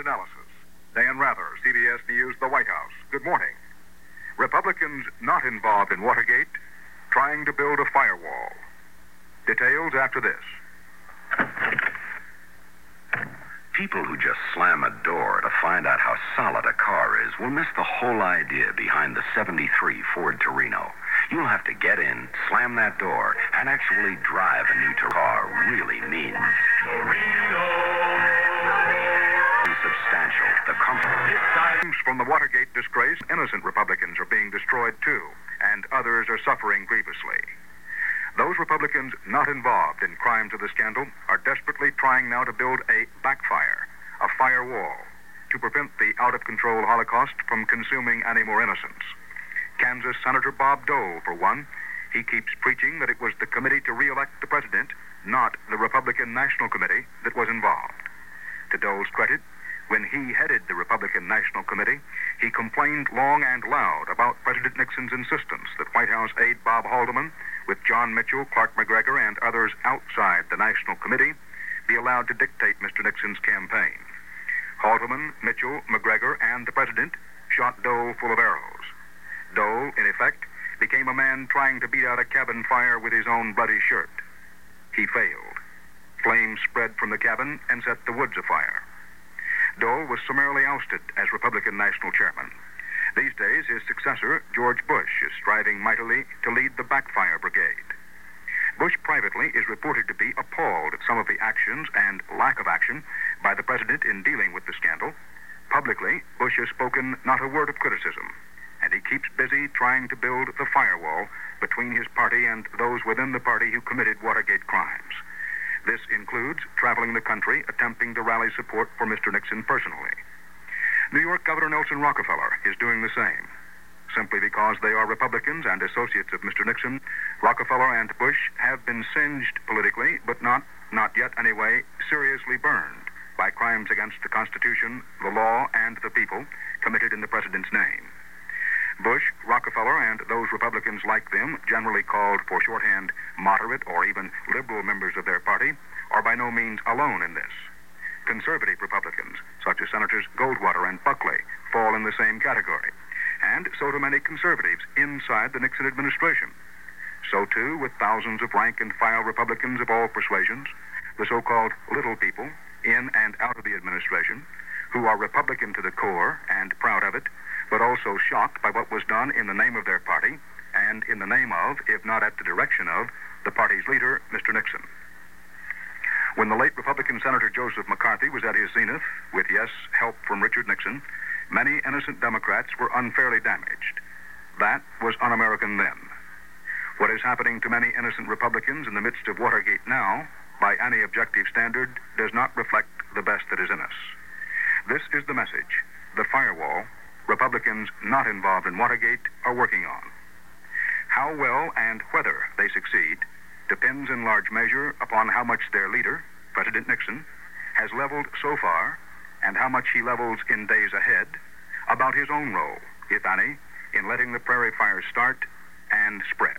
analysis. Dan Rather, CBS News, the White House. Good morning. Republicans not involved in Watergate trying to build a firewall. Details after this. People who just slam a door to find out how solid a car is will miss the whole idea behind the '73 Ford Torino. You'll have to get in, slam that door, and actually drive a new car really means. Torino. Substantial. The comfort. From the Watergate disgrace, innocent Republicans are being destroyed too, and others are suffering grievously. Those Republicans not involved in crimes of the scandal are desperately trying now to build a backfire, a firewall, to prevent the out-of-control Holocaust from consuming any more innocents. Kansas Senator Bob Dole, for one, he keeps preaching that it was the committee to re-elect the president, not the Republican National Committee, that was involved. To Dole's credit, when he headed the Republican National Committee, he complained long and loud about President Nixon's insistence that White House aide Bob Haldeman, with John Mitchell, Clark McGregor, and others outside the National Committee, be allowed to dictate Mr. Nixon's campaign. Haldeman, Mitchell, McGregor, and the president shot Dole full of arrows. Dole, in effect, became a man trying to beat out a cabin fire with his own bloody shirt. He failed. Flames spread from the cabin and set the woods afire. Dole was summarily ousted as Republican National Chairman. These days, his successor, George Bush, is striving mightily to lead the Backfire Brigade. Bush privately is reported to be appalled at some of the actions and lack of action by the president in dealing with the scandal. Publicly, Bush has spoken not a word of criticism, and he keeps busy trying to build the firewall between his party and those within the party who committed Watergate crimes. This includes traveling the country, attempting to rally support for Mr. Nixon personally. New York Governor Nelson Rockefeller is doing the same. Simply because they are Republicans and associates of Mr. Nixon, Rockefeller and Bush have been singed politically, but not yet anyway, seriously burned by crimes against the Constitution, the law, and the people committed in the president's name. Bush, Rockefeller, and those Republicans like them, generally called for shorthand moderate or even liberal members of their party, are by no means alone in this. Conservative Republicans, such as Senators Goldwater and Buckley, fall in the same category, and so do many conservatives inside the Nixon administration. So too with thousands of rank-and-file Republicans of all persuasions, the so-called little people in and out of the administration, who are Republican to the core and proud of it, but also shocked by what was done in the name of their party and in the name of, if not at the direction of, the party's leader, Mr. Nixon. When the late Republican Senator Joseph McCarthy was at his zenith, with, yes, help from Richard Nixon, many innocent Democrats were unfairly damaged. That was un-American then. What is happening to many innocent Republicans in the midst of Watergate now, by any objective standard, does not reflect the best that is in us. This is the message, the firewall Republicans not involved in Watergate are working on. How well and whether they succeed depends in large measure upon how much their leader, President Nixon, has leveled so far and how much he levels in days ahead about his own role, if any, in letting the prairie fires start and spread.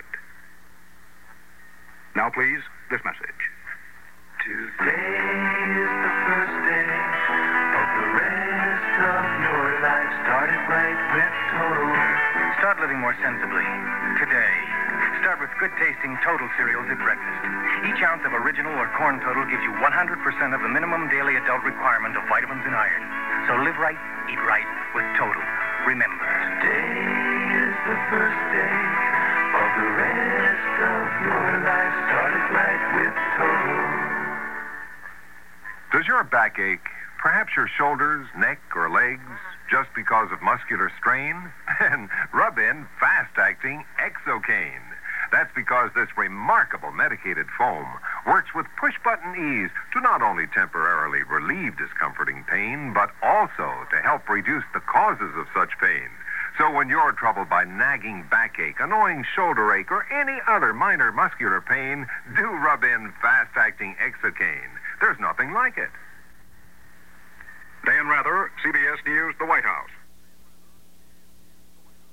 Now, please, this message. Today is the first day of the rest of your life. Start it right with Total. Start living more sensibly. Today. Start with good-tasting Total cereals at breakfast. Each ounce of original or corn Total gives you 100% of the minimum daily adult requirement of vitamins and iron. So live right, eat right with Total. Remember. Today is the first day of the rest of your life. Start it right with Total. Does your back ache? Perhaps your shoulders, neck, or legs, just because of muscular strain? Then rub in fast-acting Exocaine. That's because this remarkable medicated foam works with push-button ease to not only temporarily relieve discomforting pain, but also to help reduce the causes of such pain. So when you're troubled by nagging backache, annoying shoulder ache, or any other minor muscular pain, do rub in fast-acting Exocaine. There's nothing like it. Dan Rather, CBS News, the White House.